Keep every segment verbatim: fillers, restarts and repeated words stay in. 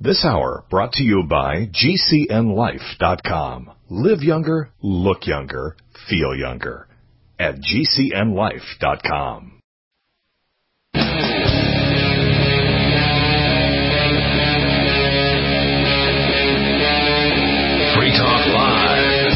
This hour brought to you by G C N life dot com. Live younger, look younger, feel younger at G C N life dot com. Free Talk Live.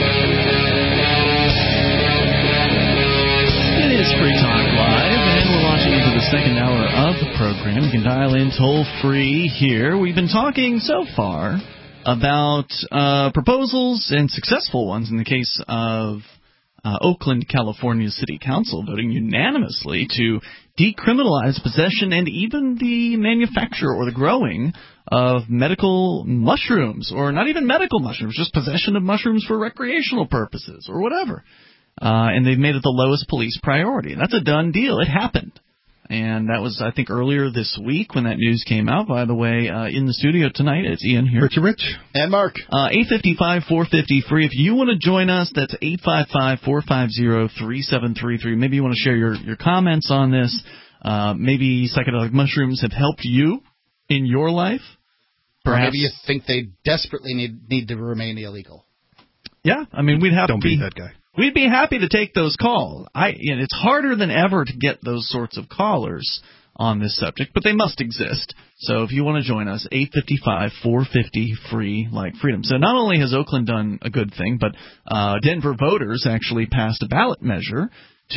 It is Free Talk Live, and we're launching into the second hour of the program. You can dial in toll-free here. We've been talking so far about uh, proposals, and successful ones in the case of uh, Oakland, California City Council voting unanimously to decriminalize possession and even the manufacture or the growing of medical mushrooms, or not even medical mushrooms, just possession of mushrooms for recreational purposes or whatever. Uh, and they've made it the lowest police priority. And that's a done deal. It happened. And that was, I think, earlier this week when that news came out. By the way, uh, in the studio tonight, it's Ian here. Richard Rich. And Mark. Uh, eight five five, four five zero, free. If you want to join us, that's eight five five, four five zero, three seven three three. Maybe you want to share your, your comments on this. Uh, maybe psychedelic mushrooms have helped you in your life. Perhaps. Or maybe you think they desperately need need to remain illegal. Yeah, I mean, we'd have Don't to be, be that guy. We'd be happy to take those calls. I, you know, it's harder than ever to get those sorts of callers on this subject, but they must exist. So if you want to join us, eight five five, four five zero, free, like freedom. So not only has Oakland done a good thing, but uh, Denver voters actually passed a ballot measure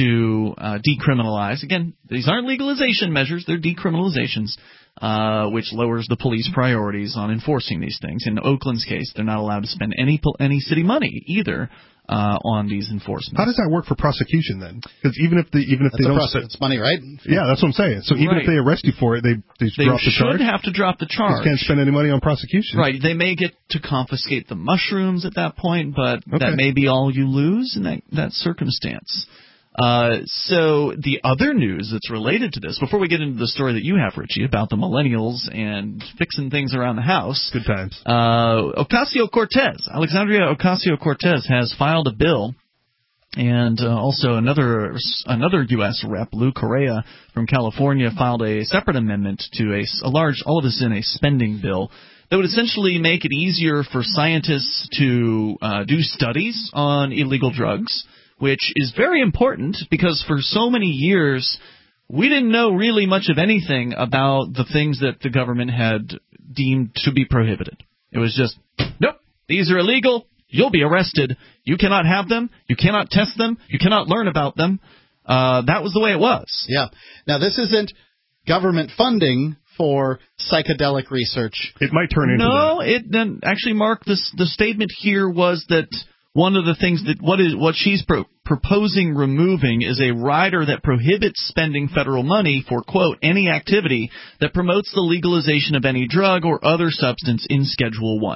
to uh, decriminalize. Again, these aren't legalization measures, they're decriminalizations, uh, which lowers the police priorities on enforcing these things. In Oakland's case, they're not allowed to spend any any city money either uh, on these enforcements. How does that work for prosecution then? Because even if they even if That's they don't, process. It's money, right? Yeah, that's what I'm saying. So even Right. if they arrest you for it, they they, They drop the charge. should have to drop the They charge. can't spend any money on prosecution. Right. They may get to confiscate the mushrooms at that point, but Okay. that may be all you lose in that, that circumstance. Uh, so the other news that's related to this, before we get into the story that you have, Richie, about the millennials and fixing things around the house, Good times. uh, Ocasio-Cortez, Alexandria Ocasio-Cortez has filed a bill, and uh, also another another U S rep, Lou Correa from California, filed a separate amendment to a, a large, all of this in a spending bill, that would essentially make it easier for scientists to uh, do studies on illegal drugs, which is very important because for so many years we didn't know really much of anything about the things that the government had deemed to be prohibited. It was just, nope, these are illegal, you'll be arrested, you cannot have them, you cannot test them, you cannot learn about them. Uh, that was the way it was. Yeah. Now, this isn't government funding for psychedelic research. It might turn into No, that. it then actually, Mark, this, the statement here was that one of the things that what is what she's pro- proposing removing is a rider that prohibits spending federal money for, quote, any activity that promotes the legalization of any drug or other substance in Schedule one.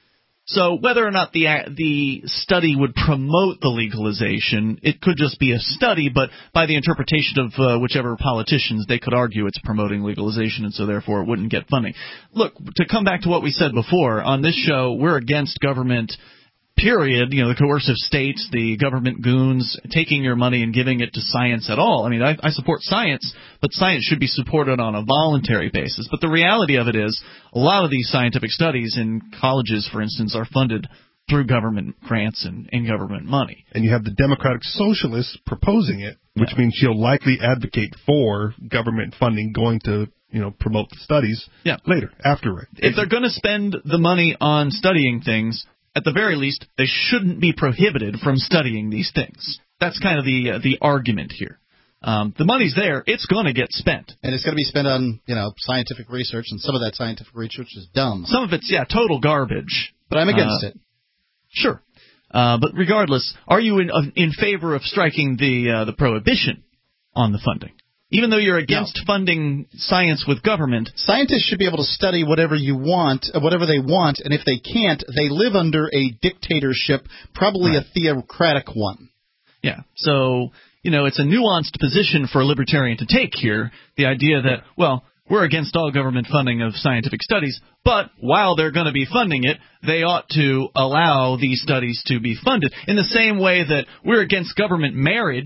So whether or not the the study would promote the legalization, it could just be a study, but by the interpretation of uh, whichever politicians, they could argue it's promoting legalization, and so therefore it wouldn't get funding. Look, to come back to what we said before, on this show, we're against government, period, you know, the coercive states, the government goons taking your money and giving it to science at all. I mean, I, I support science, but science should be supported on a voluntary basis. But the reality of it is a lot of these scientific studies in colleges, for instance, are funded through government grants and, and government money. And you have the Democratic Socialists proposing it, which Yeah. means she'll likely advocate for government funding going to, you know, promote the studies Yeah. later, after it. If they're going to spend the money on studying things, at the very least, they shouldn't be prohibited from studying these things. That's kind of the uh, the argument here. Um, the money's there; it's going to get spent. And it's going to be spent on, you know, scientific research, and some of that scientific research is dumb. Some of it's, yeah, total garbage. But I'm against Uh, it. Sure. Uh, but regardless, are you in uh, in favor of striking the uh, the prohibition on the funding? Even though you're against No. funding science with government, Scientists should be able to study whatever you want, uh, whatever they want, and if they can't, they live under a dictatorship, probably Right. a theocratic one. yeah. So, you know, it's a nuanced position for a libertarian to take here, the idea that, well, we're against all government funding of scientific studies, but while they're going to be funding it, they ought to allow these studies to be funded. In the same way that we're against government marriage,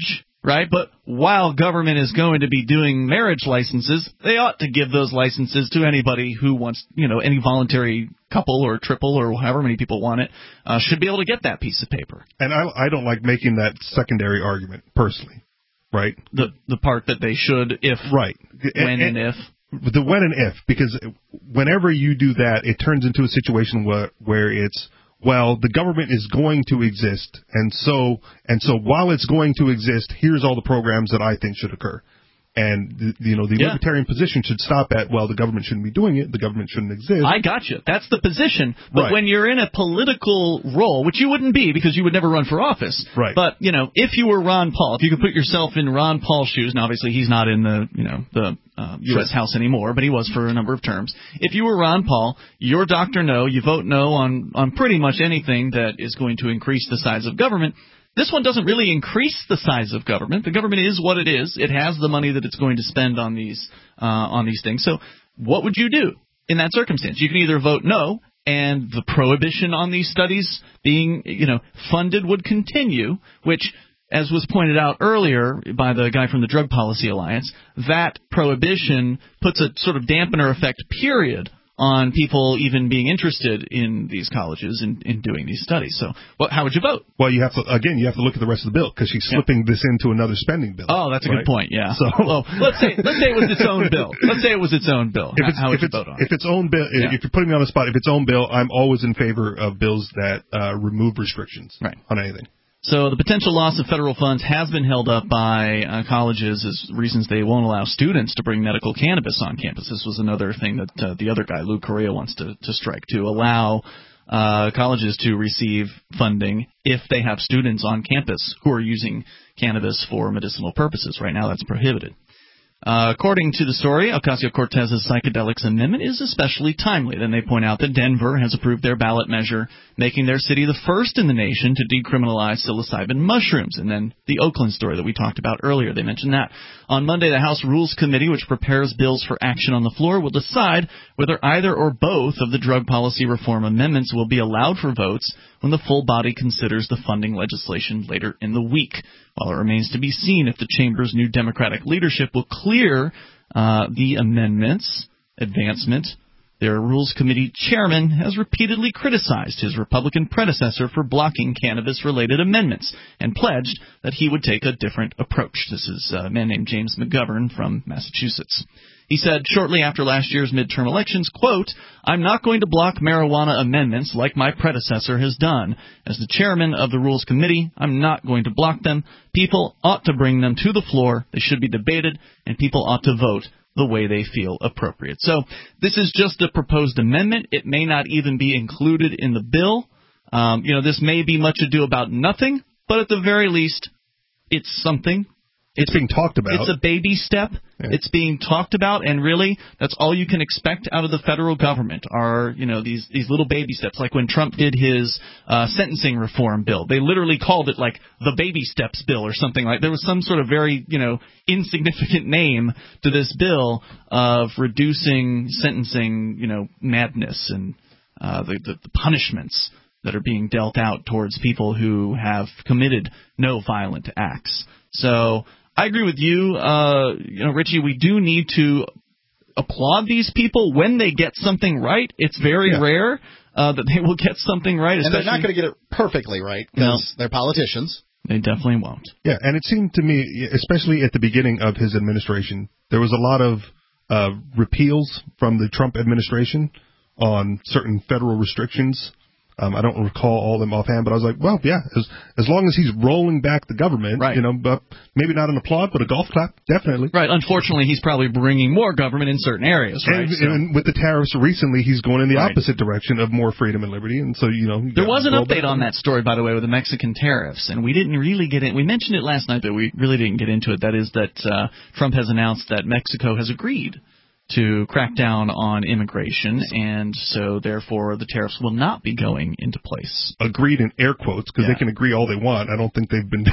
right? But while government is going to be doing marriage licenses, they ought to give those licenses to anybody who wants, you know, any voluntary couple or triple or however many people want it, uh, should be able to get that piece of paper. And I, I don't like making that secondary argument, personally, right? The the part that they should, if, right. when, and, and, and if. The when and if, because whenever you do that, it turns into a situation where, where it's, well, the government is going to exist, and so and so while it's going to exist, here's all the programs that I think should occur. And, the, you know, the yeah. libertarian position should stop at, well, the government shouldn't be doing it, the government shouldn't exist. I got you. That's the position. But right. when you're in a political role, which you wouldn't be because you would never run for office. Right. But, you know, if you were Ron Paul, if you could put yourself in Ron Paul's shoes, and obviously he's not in the, you know, the uh, U S Sure. House anymore, but he was for a number of terms. If you were Ron Paul, you're Doctor No, you vote no on, on pretty much anything that is going to increase the size of government. This one doesn't really increase the size of government. The government is what it is. It has the money that it's going to spend on these uh, on these things. So what would you do in that circumstance? You can either vote no, and the prohibition on these studies being, you know, funded would continue, which, as was pointed out earlier by the guy from the Drug Policy Alliance, that prohibition puts a sort of dampener effect, period, on people even being interested in these colleges and in, in doing these studies. So what, how would you vote? Well, you have to, again, you have to look at the rest of the bill, because she's slipping yeah. this into another spending bill. Oh, that's a right? good point, yeah. So, well, let's say let's say it was its own bill. Let's say it was its own bill. If it's, how would if you it's, vote on if it? its own bill, yeah. if you're putting me on the spot, if it's own bill, I'm always in favor of bills that uh, remove restrictions right. on anything. So the potential loss of federal funds has been held up by uh, colleges as reasons they won't allow students to bring medical cannabis on campus. This was another thing that uh, the other guy, Lou Correa, wants to, to strike, to allow uh, colleges to receive funding if they have students on campus who are using cannabis for medicinal purposes. Right now that's prohibited. Uh, according to the story, Ocasio-Cortez's psychedelics amendment is especially timely. Then they point out that Denver has approved their ballot measure, making their city the first in the nation to decriminalize psilocybin mushrooms. And then the Oakland story that we talked about earlier, they mentioned that. On Monday, the House Rules Committee, which prepares bills for action on the floor, will decide whether either or both of the drug policy reform amendments will be allowed for votes when the full body considers the funding legislation later in the week. While it remains to be seen if the chamber's new Democratic leadership will clear uh, the amendments' advancement, their Rules Committee chairman has repeatedly criticized his Republican predecessor for blocking cannabis-related amendments and pledged that he would take a different approach. This is a man named James McGovern from Massachusetts. He said shortly after last year's midterm elections, quote, "I'm not going to block marijuana amendments like my predecessor has done. As the chairman of the Rules Committee, I'm not going to block them. People ought to bring them to the floor. They should be debated, and people ought to vote the way they feel appropriate." So this is just a proposed amendment. It may not even be included in the bill. Um, you know, this may be much ado about nothing, but at the very least, it's something. It's being talked about. It's a baby step. Yeah. It's being talked about, and really, that's all you can expect out of the federal government are, you know, these these little baby steps. Like when Trump did his uh, sentencing reform bill, they literally called it like the baby steps bill or something like. There was some sort of very, you know, insignificant name to this bill of reducing sentencing, you know, madness and uh, the, the the punishments that are being dealt out towards people who have committed no violent acts. So I agree with you, uh, you know, Richie. We do need to applaud these people when they get something right. It's very yeah. rare uh, that they will get something right. And they're not going to get it perfectly right because no. they're politicians. They definitely won't. Yeah, and it seemed to me, especially at the beginning of his administration, there was a lot of uh, repeals from the Trump administration on certain federal restrictions. Um, I don't recall all of them offhand, but I was like, well, yeah, as as long as he's rolling back the government, right. you know, but maybe not an applaud, but a golf clap, definitely. Right. Unfortunately, he's probably bringing more government in certain areas, right? And, so. and with the tariffs recently, he's going in the right. opposite direction of more freedom and liberty, and so, you know. You there was an update back. on that story, by the way, with the Mexican tariffs, and we didn't really get in. We mentioned it last night, but we really didn't get into it. That is that uh, Trump has announced that Mexico has agreed to crack down on immigration, and so therefore the tariffs will not be going into place. Agreed in air quotes, because yeah. they can agree all they want. I don't think they've been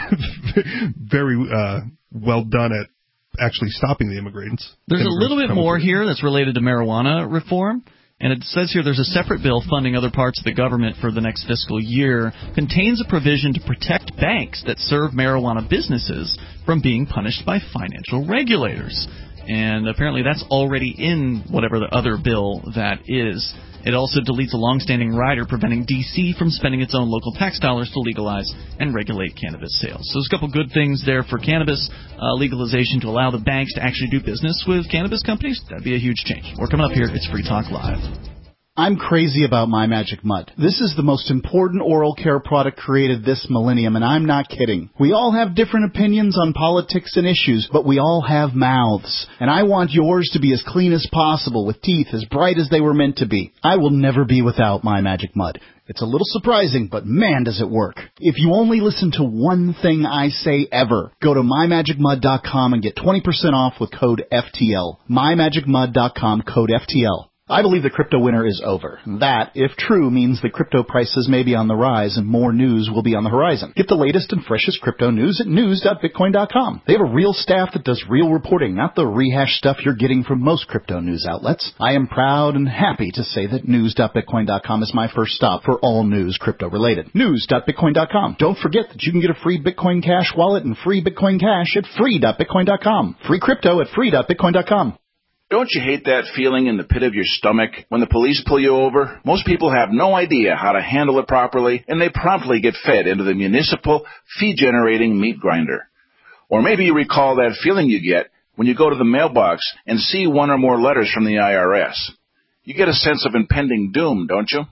very uh, well done at actually stopping the immigrants. There's a little bit more here that's related to marijuana reform, And it says here there's a separate bill funding other parts of the government for the next fiscal year, contains a provision to protect banks that serve marijuana businesses from being punished by financial regulators. And apparently that's already in whatever the other bill that is. It also deletes a long-standing rider preventing D C from spending its own local tax dollars to legalize and regulate cannabis sales. So there's a couple good things there for cannabis uh, legalization to allow the banks to actually do business with cannabis companies. That'd be a huge change. We're coming up here. It's Free Talk Live. I'm crazy about My Magic Mud. This is the most important oral care product created this millennium, and I'm not kidding. We all have different opinions on politics and issues, but we all have mouths. And I want yours to be as clean as possible, with teeth as bright as they were meant to be. I will never be without My Magic Mud. It's a little surprising, but man, does it work. If you only listen to one thing I say ever, go to my magic mud dot com and get twenty percent off with code F T L. my magic mud dot com, code F T L. I believe the crypto winter is over. That, if true, means that crypto prices may be on the rise and more news will be on the horizon. Get the latest and freshest crypto news at news dot bitcoin dot com. They have a real staff that does real reporting, not the rehash stuff you're getting from most crypto news outlets. I am proud and happy to say that news dot bitcoin dot com is my first stop for all news crypto related. news dot bitcoin dot com. Don't forget that you can get a free Bitcoin Cash wallet and free Bitcoin Cash at free dot bitcoin dot com. Free crypto at free dot bitcoin dot com. Don't you hate that feeling in the pit of your stomach when the police pull you over? Most people have no idea how to handle it properly, and they promptly get fed into the municipal fee-generating meat grinder. Or maybe you recall that feeling you get when you go to the mailbox and see one or more letters from the I R S. You get a sense of impending doom, don't you?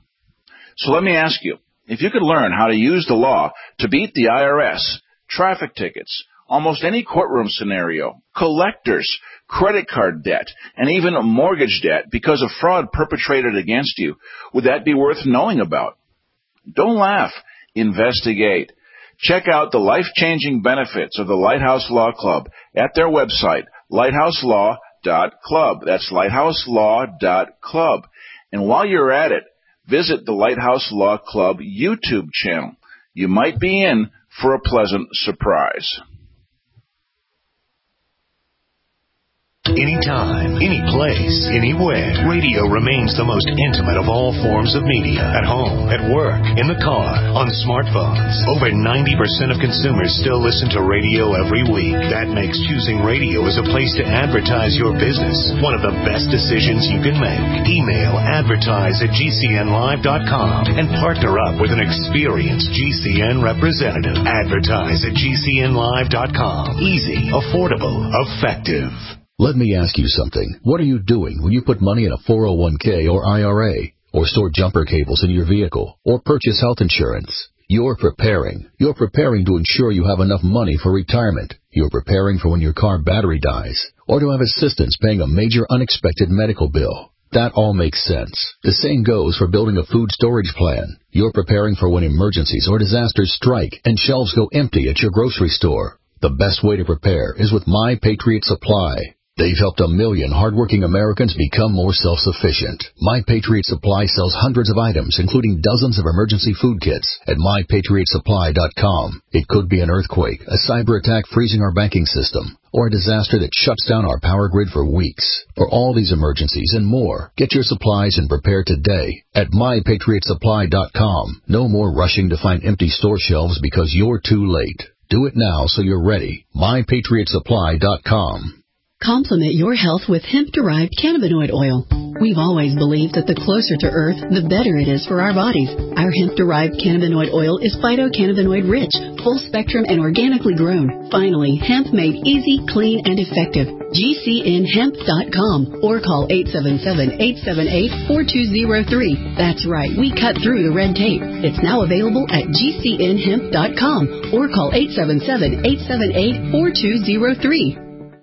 So let me ask you, if you could learn how to use the law to beat the I R S, traffic tickets, almost any courtroom scenario, collectors, credit card debt, and even a mortgage debt because of fraud perpetrated against you, would that be worth knowing about? Don't laugh. Investigate. Check out the life-changing benefits of the Lighthouse Law Club at their website, lighthouse law dot club. That's lighthouse law dot club. And while you're at it, visit the Lighthouse Law Club YouTube channel. You might be in for a pleasant surprise. Anytime, any place, anywhere. Radio remains the most intimate of all forms of media. At home, at work, in the car, on smartphones. Over ninety percent of consumers still listen to radio every week. That makes choosing radio as a place to advertise your business one of the best decisions you can make. Email advertise at G C N live dot com and partner up with an experienced G C N representative. Advertise at G C N live dot com. Easy, affordable, effective. Let me ask you something. What are you doing when you put money in a four oh one k or I R A, or store jumper cables in your vehicle, or purchase health insurance? You're preparing. You're preparing to ensure you have enough money for retirement. You're preparing for when your car battery dies, or to have assistance paying a major unexpected medical bill. That all makes sense. The same goes for building a food storage plan. You're preparing for when emergencies or disasters strike and shelves go empty at your grocery store. The best way to prepare is with My Patriot Supply. They've helped a million hardworking Americans become more self-sufficient. My Patriot Supply sells hundreds of items, including dozens of emergency food kits, at my patriot supply dot com. It could be an earthquake, a cyber attack freezing our banking system, or a disaster that shuts down our power grid for weeks. For all these emergencies and more, get your supplies and prepare today at my patriot supply dot com. No more rushing to find empty store shelves because you're too late. Do it now so you're ready. my patriot supply dot com. Complement your health with hemp-derived cannabinoid oil. We've always believed that the closer to Earth, the better it is for our bodies. Our hemp-derived cannabinoid oil is phytocannabinoid-rich, full-spectrum, and organically grown. Finally, hemp made easy, clean, and effective. G C N hemp dot com or call eight seven seven, eight seven eight, four two zero three. That's right, we cut through the red tape. It's now available at G C N hemp dot com or call eight seven seven, eight seven eight, four two zero three.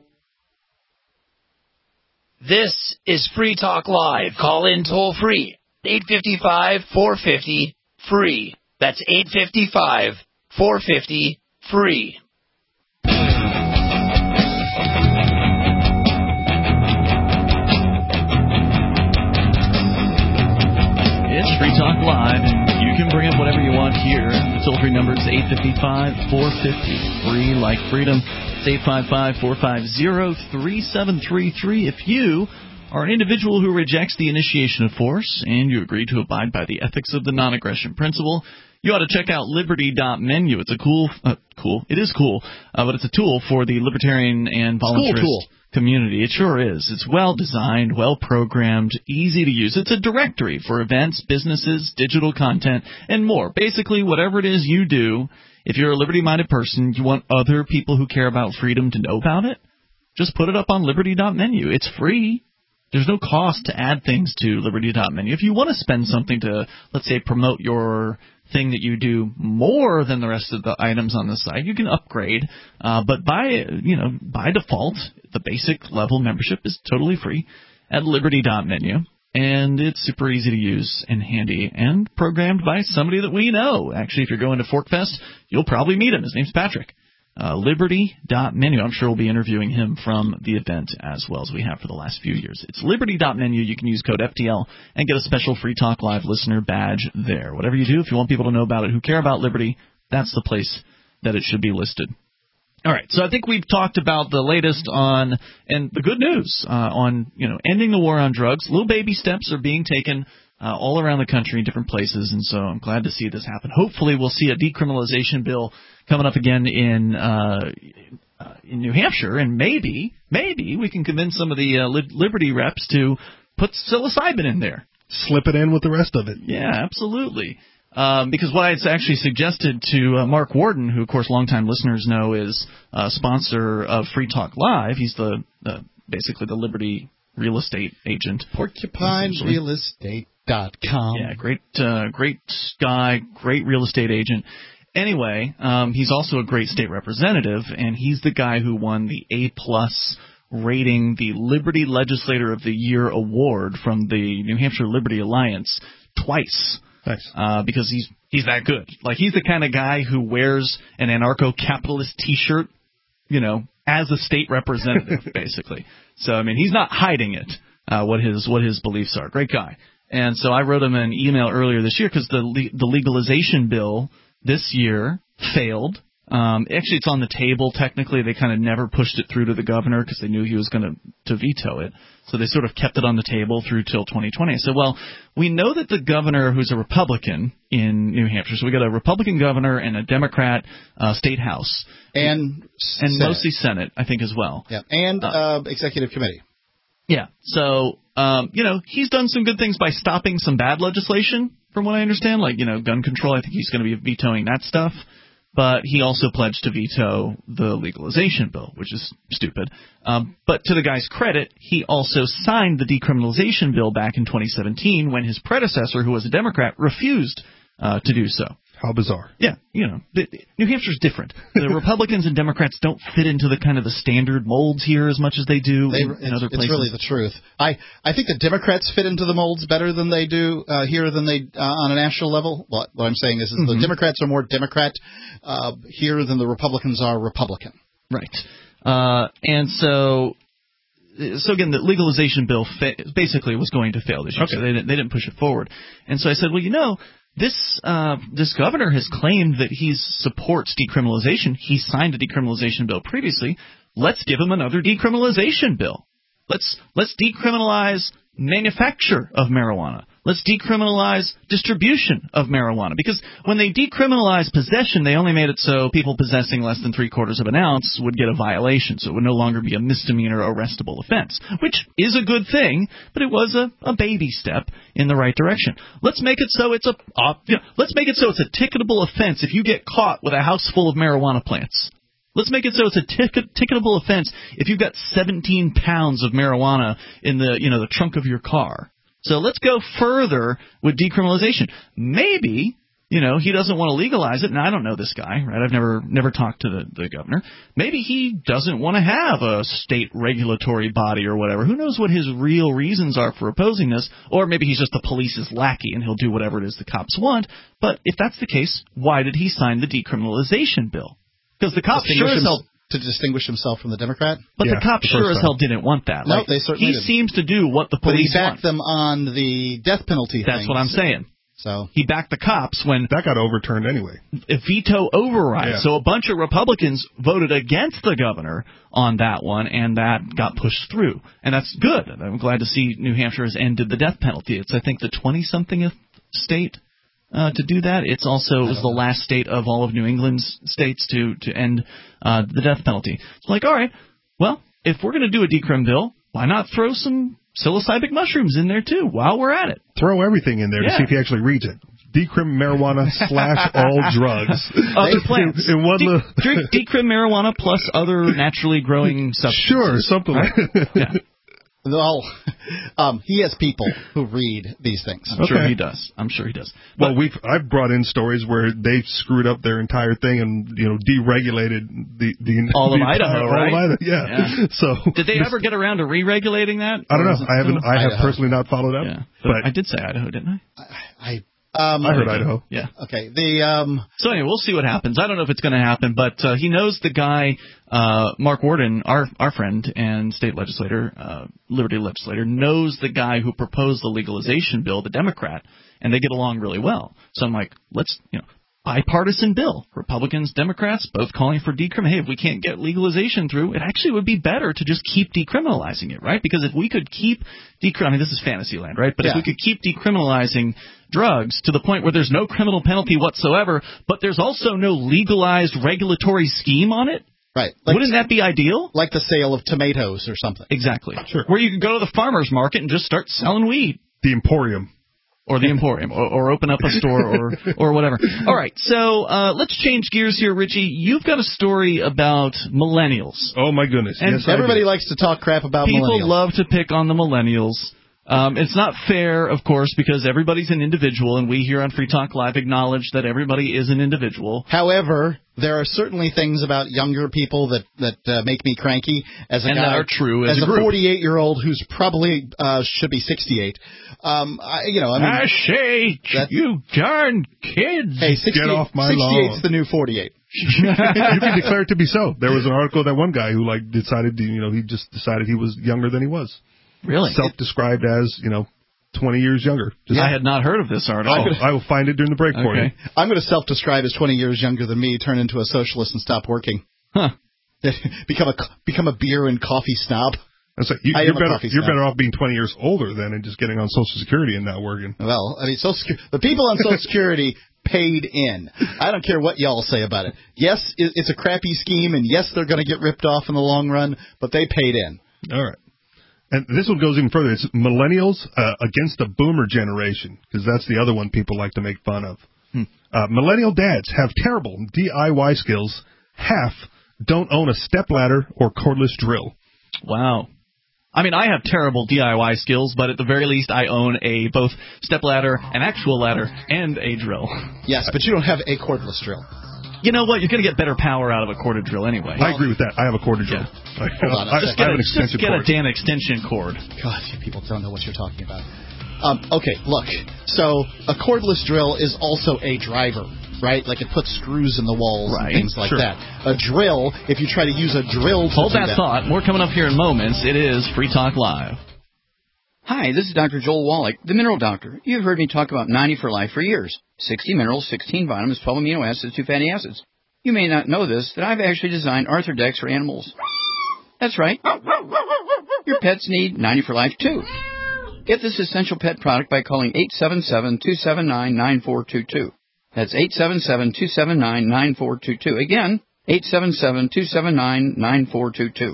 This is Free Talk Live. Call in toll free. eight five five, four five zero, free. That's eight five five, four five zero, free. It's Free Talk Live, and you can bring up whatever you want here. The toll-free number is eight five five, four five zero, free like freedom. eight five five, four five zero, three seven three three. If you are an individual who rejects the initiation of force, and you agree to abide by the ethics of the non-aggression principle, you ought to check out liberty dot menu. It's a cool, uh, cool, it is cool, uh, but it's a tool for the libertarian and voluntarist tool. community. It sure is. It's well-designed, well-programmed, easy to use. It's a directory for events, businesses, digital content, and more. Basically, whatever it is you do, if you're a liberty-minded person, you want other people who care about freedom to know about it, just put it up on liberty dot menu. It's free. There's no cost to add things to liberty dot menu. If you want to spend something to, let's say, promote your thing that you do more than the rest of the items on the site, you can upgrade. Uh, but by you know by default, the basic level membership is totally free at liberty dot menu, and it's super easy to use and handy, and programmed by somebody that we know. Actually, if you're going to ForkFest, you'll probably meet him. His name's Patrick. Uh, liberty dot menu. I'm sure we'll be interviewing him from the event as well as we have for the last few years. It's liberty dot menu. You can use code F T L and get a special Free Talk Live listener badge there. Whatever you do, if you want people to know about it who care about liberty, that's the place that it should be listed. All right, so I think we've talked about the latest on, and the good news, uh, on, you know, ending the war on drugs. Little baby steps are being taken Uh, all around the country in different places, and so I'm glad to see this happen. Hopefully we'll see a decriminalization bill coming up again in uh, uh, in New Hampshire, and maybe, maybe we can convince some of the uh, li- Liberty reps to put psilocybin in there. Slip it in with the rest of it. Yeah, absolutely. Um, because what I had actually suggested to uh, Mark Warden, who, of course, longtime listeners know is a sponsor of Free Talk Live. He's the uh, basically the Liberty real estate agent. Porcupine Real Estate. Dot com. Yeah, great, uh, great guy, great real estate agent. Anyway, um, he's also a great state representative, and he's the guy who won the A plus rating, the Liberty Legislator of the Year award from the New Hampshire Liberty Alliance twice. Nice. Uh, because he's he's that good. Like, he's the kind of guy who wears an anarcho-capitalist T-shirt, you know, as a state representative, basically. So I mean, he's not hiding it. Uh, what his what his beliefs are. Great guy. And so I wrote him an email earlier this year because the le- the legalization bill this year failed. Um, actually, it's on the table. Technically, they kind of never pushed it through to the governor because they knew he was going to to veto it. So they sort of kept it on the table through till twenty twenty. I said, well, we know that the governor, who's a Republican in New Hampshire, so we got a Republican governor and a Democrat uh, state house. And And Senate. mostly Senate, I think, as well. Yeah, and uh, uh, executive committee. Yeah, so, um, you know, he's done some good things by stopping some bad legislation, from what I understand, like, you know, gun control. I think he's going to be vetoing that stuff. But he also pledged to veto the legalization bill, which is stupid. Um, but to the guy's credit, he also signed the decriminalization bill back in twenty seventeen when his predecessor, who was a Democrat, refused uh, to do so. How bizarre. Yeah, you know, the, New Hampshire's different. The Republicans and Democrats don't fit into the kind of the standard molds here as much as they do They, in, in other places. It's really the truth. I, I think the Democrats fit into the molds better than they do uh, here than they uh, on a national level. What, what I'm saying is, is mm-hmm. the Democrats are more Democrat uh, here than the Republicans are Republican. Right. Uh, and so... So again, the legalization bill fa- basically was going to fail this year. Okay. So they didn't, they didn't push it forward. And so I said, well, you know, this uh, this governor has claimed that he supports decriminalization. He signed a decriminalization bill previously. Let's give him another decriminalization bill. Let's let's decriminalize manufacture of marijuana. Let's decriminalize distribution of marijuana. Because when they decriminalized possession, they only made it so people possessing less than three quarters of an ounce would get a violation. So it would no longer be a misdemeanor arrestable offense, which is a good thing, but it was a, a baby step in the right direction. Let's make it so it's a uh, you know, let's make it so it's a ticketable offense if you get caught with a house full of marijuana plants. Let's make it so it's a ticket, ticketable offense if you've got seventeen pounds of marijuana in the, you know, the trunk of your car. So let's go further with decriminalization. Maybe, you know, he doesn't want to legalize it. Now, I don't know this guy, right? I've never never talked to the, the governor. Maybe he doesn't want to have a state regulatory body or whatever. Who knows what his real reasons are for opposing this? Or maybe he's just the police's lackey and he'll do whatever it is the cops want. But if that's the case, why did he sign the decriminalization bill? Because the cops sure as hell... To distinguish himself from the Democrat? But yeah, the cops sure as hell didn't want that. No, like, they certainly He didn't. seems to do what the police want. But he backed want. them on the death penalty That's things. what I'm saying. So he backed the cops when that got overturned anyway. A veto override. Yeah. So a bunch of Republicans voted against the governor on that one, and that got pushed through. And that's good. I'm glad to see New Hampshire has ended the death penalty. It's, I think, the twenty-somethingth state uh, to do that. It's also it was the last state of all of New England's states to, to end uh, the death penalty. It's like, all right, well, if we're going to do a decrim bill, why not throw some psilocybic mushrooms in there, too, while we're at it? Throw everything in there yeah. to see if he actually reads it. Decrim marijuana slash all drugs. Other plants. In one De- little drink decrim marijuana plus other naturally growing substances. Sure, something right? like that. Yeah. Well, um, he has people who read these things. I'm okay. sure he does. I'm sure he does. But, well, we've I've brought in stories where they've screwed up their entire thing and you know deregulated the the all the of entire, Idaho, right? All of Idaho, yeah. yeah. So did they ever get around to re-regulating that? I don't know. I haven't. I have Idaho. personally not followed up. Yeah. But I did say Idaho, didn't I? I. Um, I heard Idaho. Yeah. Okay. The um. So anyway, we'll see what happens. I don't know if it's going to happen, but uh, he knows the guy, uh, Mark Warden, our our friend and state legislator, uh, Liberty legislator, knows the guy who proposed the legalization bill, the Democrat, and they get along really well. So I'm like, let's, you know, bipartisan bill. Republicans, Democrats, both calling for decrim. Hey, if we can't get legalization through, it actually would be better to just keep decriminalizing it, right? Because if we could keep decrim, I mean, this is fantasy land, right? But yeah. if we could keep decriminalizing drugs to the point where there's no criminal penalty whatsoever, but there's also no legalized regulatory scheme on it, right? Like, wouldn't that be ideal? Like the sale of tomatoes or something. Exactly. Sure. Where you can go to the farmer's market and just start selling weed. The Emporium. Or the Emporium, or, or open up a store, or or whatever. All right, so uh, let's change gears here, Richie. You've got a story about millennials. Oh, my goodness. And yes, everybody likes to talk crap about People millennials. People love to pick on the millennials. Um, it's not fair, of course, because everybody's an individual, and we here on Free Talk Live acknowledge that everybody is an individual. However, there are certainly things about younger people that that uh, make me cranky. As a and guy, that are true as, as a forty-eight-year-old who's probably uh, should be sixty-eight. Um, I, you know, I mean, I say, you darn kids, hey, get off my lawn. sixty-eight's the new forty-eight. You can declare it to be so. There was an article that one guy who like decided, to, you know, he just decided he was younger than he was. Really? Self-described as, you know, twenty years younger. Just, I had not heard of this article. Oh, I will find it during the break for okay. you. I'm going to self-describe as twenty years younger than me, turn into a socialist and stop working. Huh. become a become a beer and coffee snob. So you, I you're am a better coffee you're snob. better off being twenty years older then and just getting on Social Security and not working. Well, I mean, Social Security, the people on Social Security paid in. I don't care what y'all say about it. Yes, it, it's a crappy scheme, and yes, they're going to get ripped off in the long run, but they paid in. All right. And this one goes even further. It's millennials uh, against the boomer generation, because that's the other one people like to make fun of. Hmm. Uh, millennial dads have terrible D I Y skills. Half don't own a stepladder or cordless drill. Wow. I mean, I have terrible D I Y skills, but at the very least, I own a both stepladder, an actual ladder, and a drill. Yes, but you don't have a cordless drill. You know what? You're going to get better power out of a corded drill anyway. I agree with that. I have a corded drill. Yeah. I, Hold on a I, second. I have an Just extension get cord. a damn extension cord. God, you people don't know what you're talking about. Um, okay, look. So a cordless drill is also a driver, right? Like it puts screws in the walls right. and things like sure. that. A drill, if you try to use a drill to Hold do that, that thought. More coming up here in moments. It is Free Talk Live. Hi, this is Doctor Joel Wallach, the Mineral Doctor. You've heard me talk about ninety for Life for years. sixty minerals, sixteen vitamins, twelve amino acids, two fatty acids. You may not know this, that I've actually designed Arthrodex for animals. That's right. Your pets need ninety for Life, too. Get this essential pet product by calling eight seven seven, two seven nine, nine four two two. That's eight seven seven, two seven nine, nine four two two. Again, eight seven seven, two seven nine, nine four two two.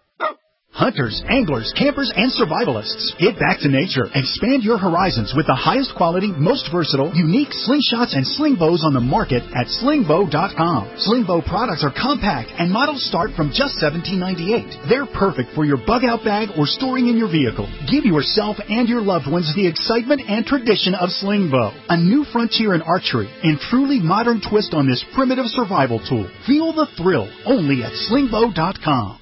Hunters, anglers, campers, and survivalists. Get back to nature. Expand your horizons with the highest quality, most versatile, unique slingshots and sling bows on the market at sling bow dot com. Sling bow products are compact and models start from just seventeen ninety-eight. They're perfect for your bug out bag or storing in your vehicle. Give yourself and your loved ones the excitement and tradition of sling bow. A new frontier in archery and truly modern twist on this primitive survival tool. Feel the thrill only at sling bow dot com.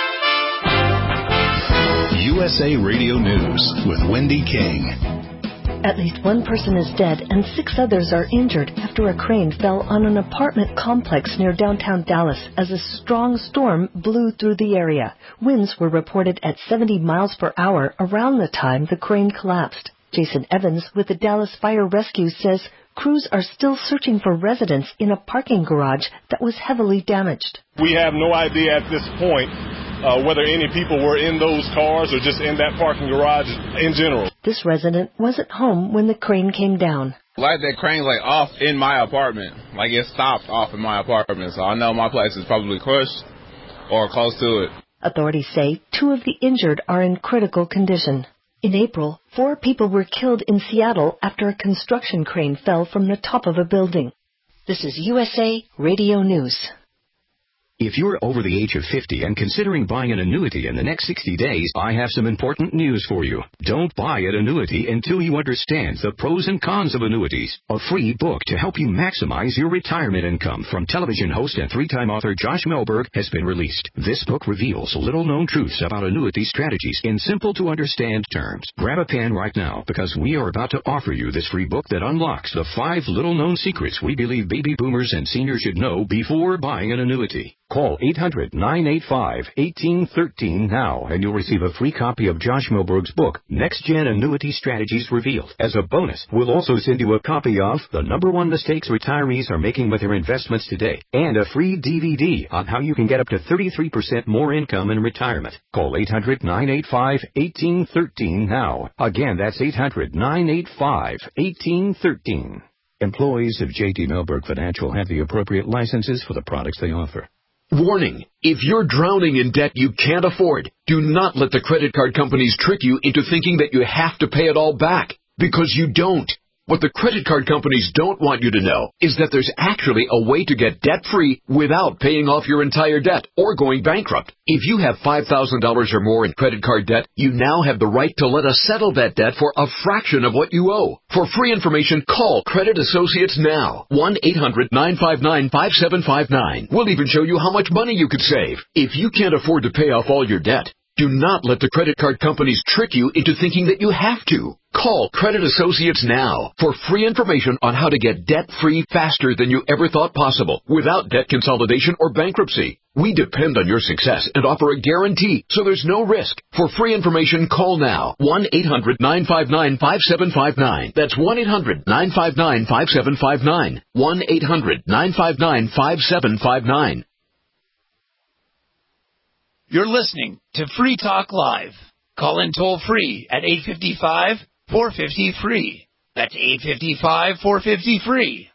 U S A Radio News with Wendy King. At least one person is dead and six others are injured after a crane fell on an apartment complex near downtown Dallas as a strong storm blew through the area. Winds were reported at seventy miles per hour around the time the crane collapsed. Jason Evans with the Dallas Fire Rescue says crews are still searching for residents in a parking garage that was heavily damaged. We have no idea at this point uh, whether any people were in those cars or just in that parking garage in general. This resident wasn't home when the crane came down. Like that crane's like off in my apartment. Like it stopped off in my apartment. So I know my place is probably crushed or close to it. Authorities say two of the injured are in critical condition. In April, four people were killed in Seattle after a construction crane fell from the top of a building. This is U S A Radio News. If you're over the age of fifty and considering buying an annuity in the next sixty days, I have some important news for you. Don't buy an annuity until you understand the pros and cons of annuities. A free book to help you maximize your retirement income from television host and three-time author Josh Melberg has been released. This book reveals little-known truths about annuity strategies in simple-to-understand terms. Grab a pen right now because we are about to offer you this free book that unlocks the five little-known secrets we believe baby boomers and seniors should know before buying an annuity. Call eight hundred, nine eight five, one eight one three now and you'll receive a free copy of Josh Melberg's book, Next Gen Annuity Strategies Revealed. As a bonus, we'll also send you a copy of The Number One Mistakes Retirees Are Making with Their Investments Today and a free D V D on how you can get up to thirty-three percent more income in retirement. Call eight hundred, nine eight five, one eight one three now. Again, that's eight hundred, nine eight five, one eight one three. Employees of J D Melberg Financial have the appropriate licenses for the products they offer. Warning, if you're drowning in debt you can't afford, do not let the credit card companies trick you into thinking that you have to pay it all back, because you don't. What the credit card companies don't want you to know is that there's actually a way to get debt-free without paying off your entire debt or going bankrupt. If you have five thousand dollars or more in credit card debt, you now have the right to let us settle that debt for a fraction of what you owe. For free information, call Credit Associates now. one eight hundred, nine five nine, five seven five nine. We'll even show you how much money you could save. If you can't afford to pay off all your debt, do not let the credit card companies trick you into thinking that you have to. Call Credit Associates now for free information on how to get debt-free faster than you ever thought possible without debt consolidation or bankruptcy. We depend on your success and offer a guarantee, so there's no risk. For free information, call now. one eight hundred, nine five nine, five seven five nine. That's one eight hundred, nine five nine, five seven five nine. one eight hundred, nine five nine, five seven five nine. You're listening to Free Talk Live. Call in toll free at eight five five, four five zero, free. That's eight five five, four five zero, free.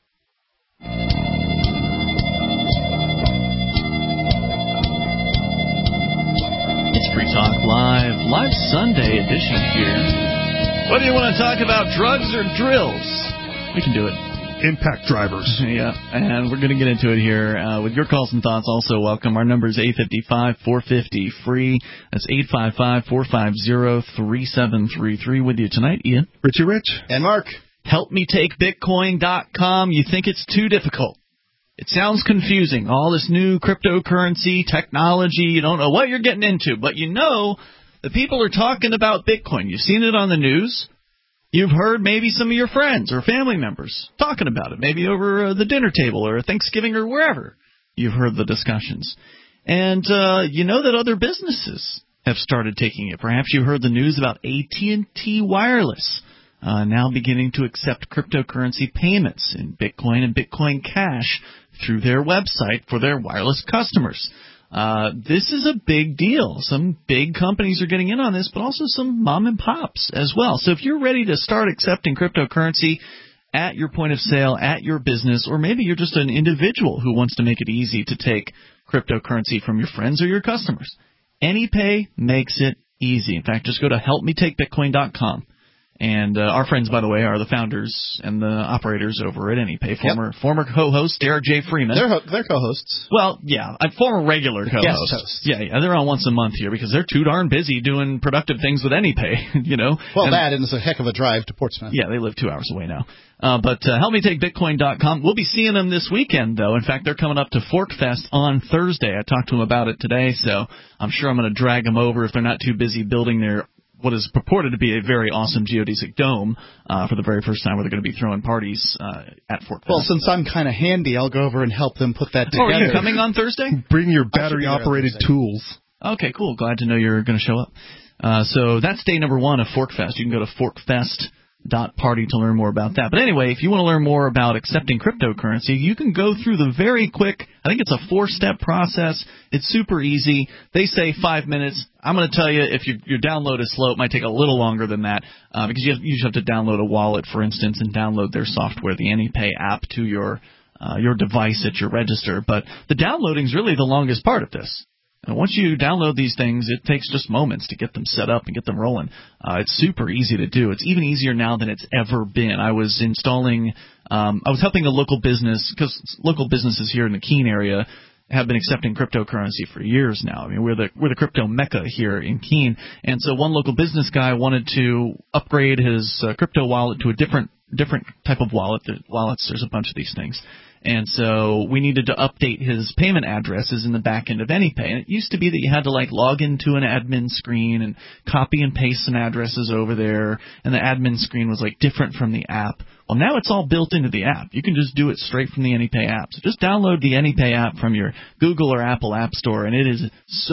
It's Free Talk Live, live Sunday edition here. Whether you want to talk about drugs or drills, we can do it. Impact drivers. Yeah, and we're going to get into it here uh, with your calls and thoughts. Also, welcome. Our number is eight five five, four five zero, free. That's eight five five, four five zero, three seven three three. With you tonight, Ian. Richie Rich. And Mark. help me take bitcoin dot com. You think it's too difficult. It sounds confusing. All this new cryptocurrency technology. You don't know what you're getting into, but you know the people are talking about Bitcoin. You've seen it on the news. You've heard maybe some of your friends or family members talking about it, maybe over uh, the dinner table or Thanksgiving or wherever. You've heard the discussions. And uh, you know that other businesses have started taking it. Perhaps you heard the news about A T and T Wireless uh, now beginning to accept cryptocurrency payments in Bitcoin and Bitcoin Cash through their website for their wireless customers. Uh, this is a big deal. Some big companies are getting in on this, but also some mom and pops as well. So if you're ready to start accepting cryptocurrency at your point of sale, at your business, or maybe you're just an individual who wants to make it easy to take cryptocurrency from your friends or your customers, AnyPay makes it easy. In fact, just go to help me take bitcoin dot com. And uh, our friends, by the way, are the founders and the operators over at AnyPay. Former yep. former co-host Derek J. Freeman. They're, ho- they're co-hosts. Well, yeah, a former regular co-host. Guest host. Yeah, yeah, they're on once a month here because they're too darn busy doing productive things with AnyPay, you know. Well, and, that and it's a heck of a drive to Portsmouth. Yeah, they live two hours away now. Uh, but uh, help me take bitcoin dot com. We'll be seeing them this weekend, though. In fact, they're coming up to Fork Fest on Thursday. I talked to them about it today, so I'm sure I'm going to drag them over if they're not too busy building their what is purported to be a very awesome geodesic dome uh, for the very first time, where they're going to be throwing parties uh, at Fort Fest. Well, since I'm kind of handy, I'll go over and help them put that together. Oh, are you coming on Thursday? Bring your battery-operated tools. Okay, cool. Glad to know you're going to show up. Uh, so that's day number one of ForkFest. You can go to forkfest dot party to learn more about that. But anyway, if you want to learn more about accepting cryptocurrency, you can go through the very quick, I think it's a four-step process. It's super easy. They say five minutes. I'm going to tell you, if you, your download is slow, it might take a little longer than that uh, because you, have, you just have to download a wallet, for instance, and download their software, the AnyPay app, to your uh, your device at your register. But the downloading is really the longest part of this. And once you download these things, it takes just moments to get them set up and get them rolling. Uh, it's super easy to do. It's even easier now than it's ever been. I was installing, um, I was helping a local business, because local businesses here in the Keene area have been accepting cryptocurrency for years now. I mean, we're the we're the crypto mecca here in Keene. And so one local business guy wanted to upgrade his uh, crypto wallet to a different different type of wallet. The wallets, there's a bunch of these things. And so we needed to update his payment addresses in the back end of AnyPay. And it used to be that you had to, like, log into an admin screen and copy and paste some addresses over there, and the admin screen was, like, different from the app. Well, now it's all built into the app. You can just do it straight from the AnyPay app. So just download the AnyPay app from your Google or Apple App Store, and it is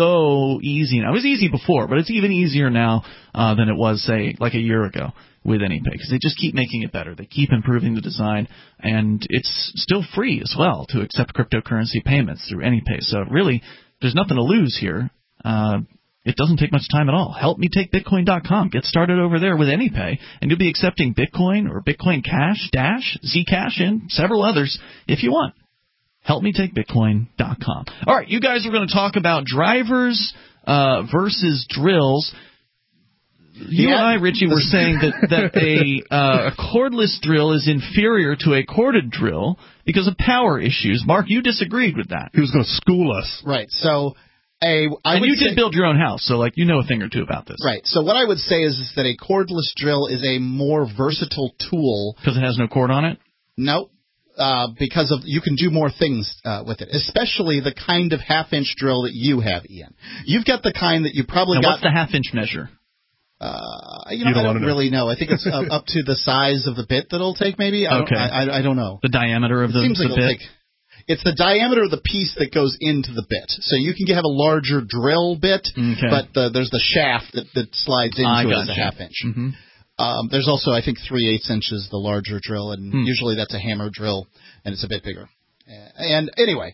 so easy now. It was easy before, but it's even easier now uh, than it was, say, like a year ago with AnyPay, because they just keep making it better. They keep improving the design, and it's still free as well to accept cryptocurrency payments through AnyPay. So really, there's nothing to lose here. Uh, it doesn't take much time at all. help me take bitcoin dot com. Get started over there with AnyPay, and you'll be accepting Bitcoin or Bitcoin Cash, Dash, Zcash, and several others if you want. help me take bitcoin dot com. All right, you guys are going to talk about drivers uh, versus drills. You yeah. and I, Richie, were saying that, that a, uh, a cordless drill is inferior to a corded drill because of power issues. Mark, you disagreed with that. He was going to school us. Right. So, a, I and would you say, did build your own house, so like you know a thing or two about this. Right. So what I would say is, is that a cordless drill is a more versatile tool. Because it has no cord on it? No. Uh, because of you can do more things uh, with it, especially the kind of half-inch drill that you have, Ian. You've got the kind that you probably now got. What's the half-inch measure? Uh, you know, you I don't really know. know. I think it's uh, up to the size of the bit that it'll take, maybe. I okay. Don't, I, I, I don't know. The diameter of it the, seems the like bit? Take, it's the diameter of the piece that goes into the bit. So you can have a larger drill bit, okay. but the, there's the shaft that, that slides into it as a half-inch. Mm-hmm. Um, there's also, I think, three-eighths inches, the larger drill, and hmm. usually that's a hammer drill, and it's a bit bigger. And anyway,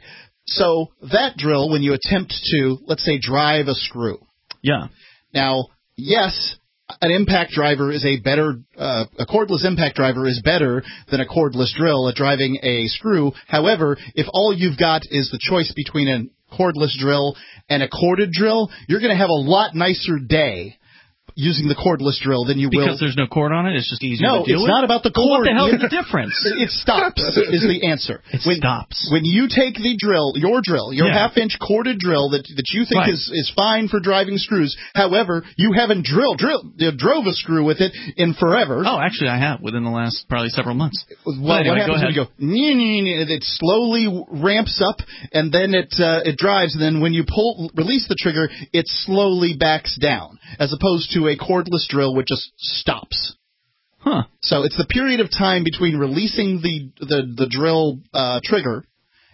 so that drill, when you attempt to, let's say, drive a screw. Yeah. Now, yes, an impact driver is a better, uh, a cordless impact driver is better than a cordless drill at driving a screw. However, if all you've got is the choice between a cordless drill and a corded drill, you're going to have a lot nicer day using the cordless drill than you because will. Because there's no cord on it? It's just easier no, to deal with? No, it's not about the cord. Well, what the hell is the difference? It stops is the answer. It when, stops. When you take the drill, your drill, your yeah. half-inch corded drill that that you think right. is, is fine for driving screws, however, you haven't drilled, drill, uh, drove a screw with it in forever. Oh, actually, I have within the last probably several months. Well, well anyway, what happens when you go, nee, nee, nee, it slowly ramps up, and then it uh, it drives, and then when you pull release the trigger, it slowly backs down, as opposed to a cordless drill which just stops. Huh. So it's the period of time between releasing the the, the drill uh, trigger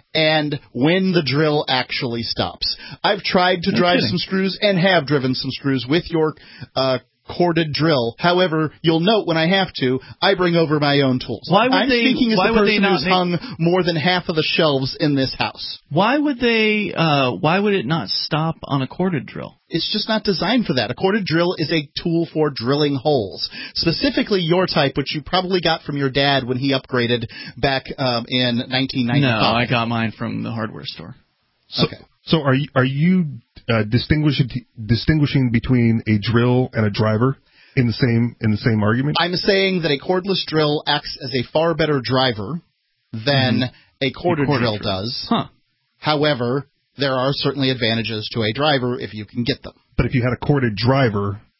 and when the drill actually stops. I've tried to no drive kidding. some screws and have driven some screws with your uh, corded drill. However, you'll note when I have to, I bring over my own tools. Why would I'm they, speaking as why the would person they not who's make... hung more than half of the shelves in this house. Why would they? Uh, why would it not stop on a corded drill? It's just not designed for that. A corded drill is a tool for drilling holes, specifically your type, which you probably got from your dad when he upgraded back um, in nineteen ninety-five. No, I got mine from the hardware store. So, okay. So are you are you uh, distinguishing distinguishing between a drill and a driver in the same in the same argument? I'm saying that a cordless drill acts as a far better driver than mm-hmm. a corded, a corded drill, drill does. Huh. However, there are certainly advantages to a driver if you can get them. But if you had a corded driver,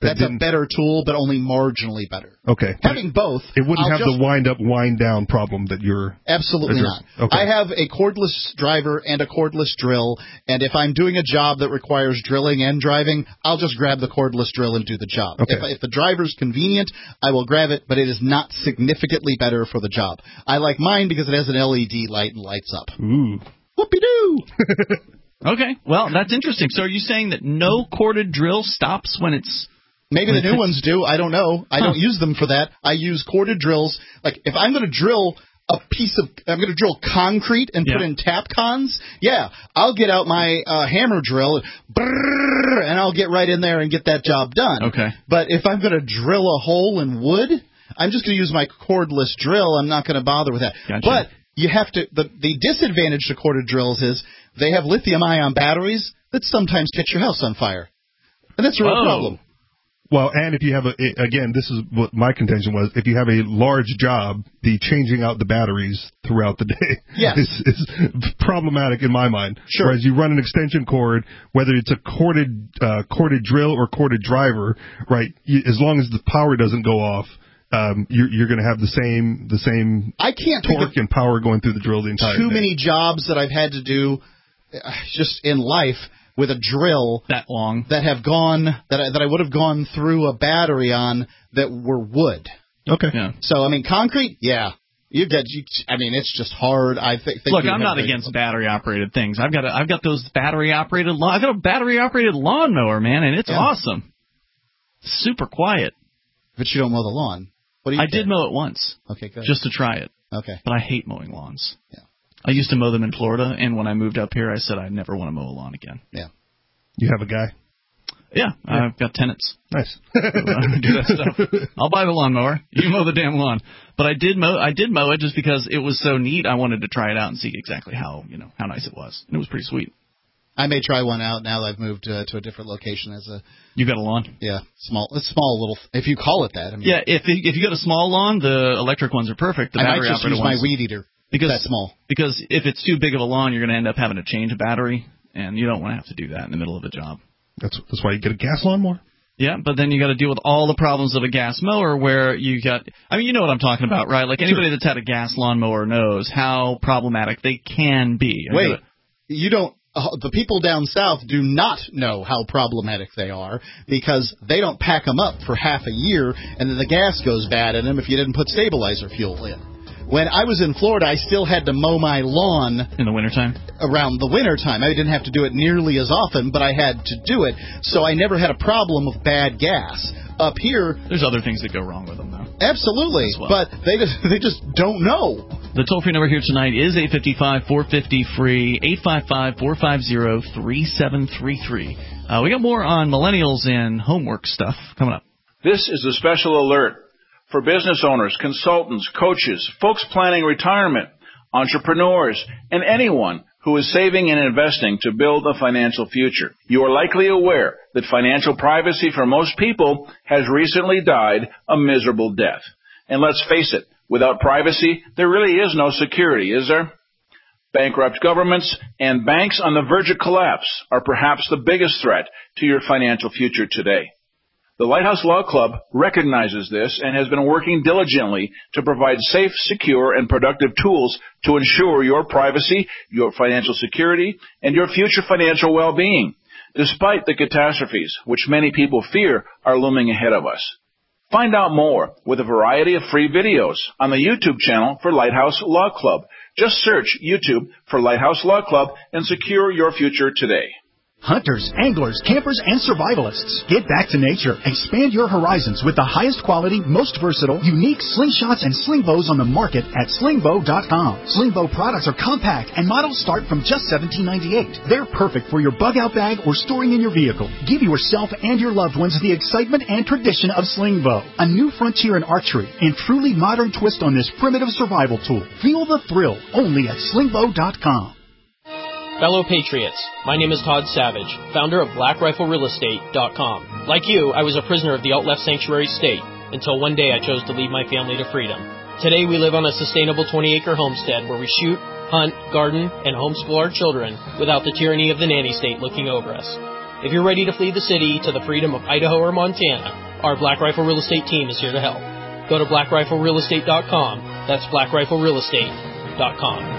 That's a better tool, but only marginally better. Okay. Having both, it wouldn't I'll have just, the wind up, wind down problem that you're absolutely addressing. not. Okay. I have a cordless driver and a cordless drill, and if I'm doing a job that requires drilling and driving, I'll just grab the cordless drill and do the job. Okay. If, if the driver's convenient, I will grab it, but it is not significantly better for the job. I like mine because it has an L E D light and lights up. Ooh. Whoopie-doo! Okay, well, that's interesting. So are you saying that no corded drill stops when it's... Maybe the new ones do. I don't know. I huh. don't use them for that. I use corded drills. Like, if I'm going to drill a piece of, I'm going to drill concrete and yeah. put in tap cons, yeah, I'll get out my uh, hammer drill, and, brrr, and I'll get right in there and get that job done. Okay. But if I'm going to drill a hole in wood, I'm just going to use my cordless drill. I'm not going to bother with that. Gotcha. But you have to, the, the disadvantage to corded drills is they have lithium-ion batteries that sometimes catch your house on fire. And that's a real Whoa. problem. Well, and if you have a, again, this is what my contention was, if you have a large job, the changing out the batteries throughout the day yes. is, is problematic in my mind. Sure. Whereas you run an extension cord, whether it's a corded, uh, corded drill or corded driver, right, you, as long as the power doesn't go off, um, you're, you're going to have the same, the same I can't torque and power going through the drill the entire too day. many jobs that I've had to do uh, just in life with a drill that long that have gone that I, that I would have gone through a battery on that were wood. Okay. Yeah. So I mean, concrete, yeah, you get. You, I mean, it's just hard. I think. think Look, I'm not against battery operated things. I've got a, I've got those battery operated. I've got a battery operated lawnmower, man, and it's yeah. awesome. Super quiet. But you don't mow the lawn. What do you? I care? did mow it once. Okay, good. Just to try it. Okay. But I hate mowing lawns. Yeah. I used to mow them in Florida, and when I moved up here, I said I never want to mow a lawn again. Yeah. You have a guy? Yeah, yeah. I've got tenants. Nice. do that stuff. I'll buy the lawnmower. You mow the damn lawn. But I did mow. I did mow it just because it was so neat. I wanted to try it out and see exactly how you know how nice it was, and it was pretty sweet. I may try one out now that I've moved uh, to a different location. As a you got a lawn? Yeah, small. A small little. If you call it that. I mean, yeah, if if you got a small lawn, the electric ones are perfect. The I battery might just operated use ones, my weed eater. Because that's small. Because if it's too big of a lawn, you're going to end up having to change a battery, and you don't want to have to do that in the middle of a job. That's that's why you get a gas lawnmower. Yeah, but then you got to deal with all the problems of a gas mower, where you got. I mean, you know what I'm talking about, right? Like anybody that's had a gas lawnmower knows how problematic they can be. Wait, gotta, you don't. Uh, the people down south do not know how problematic they are because they don't pack them up for half a year, and then the gas goes bad in them if you didn't put stabilizer fuel in. When I was in Florida, I still had to mow my lawn in the wintertime. Around the wintertime. I didn't have to do it nearly as often, but I had to do it, so I never had a problem of bad gas. Up here, there's other things that go wrong with them, though. Absolutely, well. But they just, they just don't know. The toll-free number here tonight is eight five five, four five zero, free, eight five five, four five zero, three seven three three. Uh, we got more on millennials and homework stuff coming up. This is a special alert for business owners, consultants, coaches, folks planning retirement, entrepreneurs, and anyone who is saving and investing to build a financial future. You are likely aware that financial privacy for most people has recently died a miserable death. And let's face it, without privacy, there really is no security, is there? Bankrupt governments and banks on the verge of collapse are perhaps the biggest threat to your financial future today. The Lighthouse Law Club recognizes this and has been working diligently to provide safe, secure, and productive tools to ensure your privacy, your financial security, and your future financial well-being, despite the catastrophes which many people fear are looming ahead of us. Find out more with a variety of free videos on the YouTube channel for Lighthouse Law Club. Just search YouTube for Lighthouse Law Club and secure your future today. Hunters, anglers, campers, and survivalists. Get back to nature. Expand your horizons with the highest quality, most versatile, unique slingshots and sling bows on the market at sling bow dot com. Sling bow products are compact and models start from just seventeen ninety-eight. They're perfect for your bug out bag or storing in your vehicle. Give yourself and your loved ones the excitement and tradition of sling bow, a new frontier in archery and truly modern twist on this primitive survival tool. Feel the thrill only at sling bow dot com. Fellow Patriots, my name is Todd Savage, founder of black rifle real estate dot com. Like you, I was a prisoner of the alt-left sanctuary state until one day I chose to lead my family to freedom. Today we live on a sustainable twenty-acre homestead where we shoot, hunt, garden, and homeschool our children without the tyranny of the nanny state looking over us. If you're ready to flee the city to the freedom of Idaho or Montana, our Black Rifle Real Estate team is here to help. Go to black rifle real estate dot com. That's black rifle real estate dot com.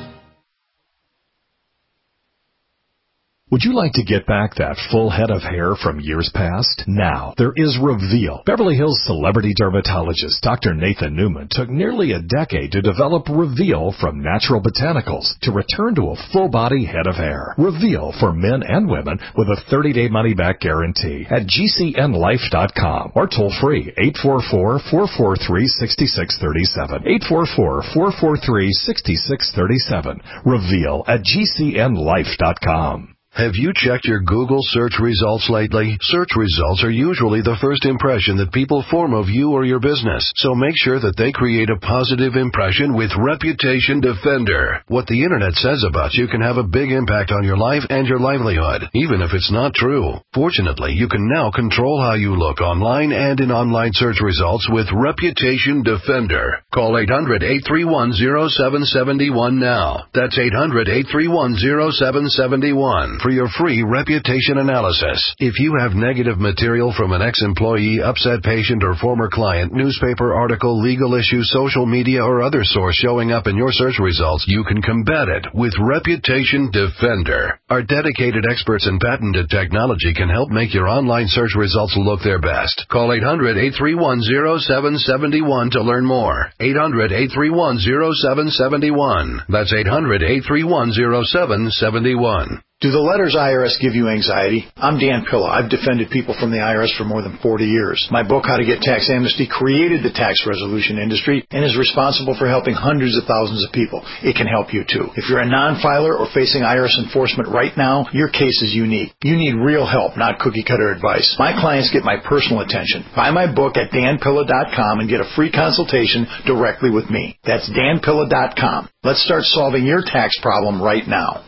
Would you like to get back that full head of hair from years past? Now, there is Reveal. Beverly Hills celebrity dermatologist Doctor Nathan Newman took nearly a decade to develop Reveal from natural botanicals to return to a full-body head of hair. Reveal for men and women with a thirty-day money-back guarantee at G C N life dot com or toll-free eight four four, four four three, six six three seven. eight four four, four four three, six six three seven. Reveal at G C N life dot com. Have you checked your Google search results lately? Search results are usually the first impression that people form of you or your business, so make sure that they create a positive impression with Reputation Defender. What the internet says about you can have a big impact on your life and your livelihood, even if it's not true. Fortunately, you can now control how you look online and in online search results with Reputation Defender. Call eight hundred, eight three one, zero seven seven one now. That's eight hundred, eight three one, zero seven seven one. For your free reputation analysis. If you have negative material from an ex-employee, upset patient, or former client, newspaper article, legal issue, social media, or other source showing up in your search results, you can combat it with Reputation Defender. Our dedicated experts in patented technology can help make your online search results look their best. Call eight hundred, eight three one, zero seven seven one to learn more. eight hundred, eight three one, zero seven seven one. That's eight hundred, eight three one, zero seven seven one. Do the letters I R S give you anxiety? I'm Dan Pilla. I've defended people from the I R S for more than forty years. My book, How to Get Tax Amnesty, created the tax resolution industry and is responsible for helping hundreds of thousands of people. It can help you too. If you're a non-filer or facing I R S enforcement right now, your case is unique. You need real help, not cookie-cutter advice. My clients get my personal attention. Buy my book at dan pilla dot com and get a free consultation directly with me. That's dan pilla dot com. Let's start solving your tax problem right now.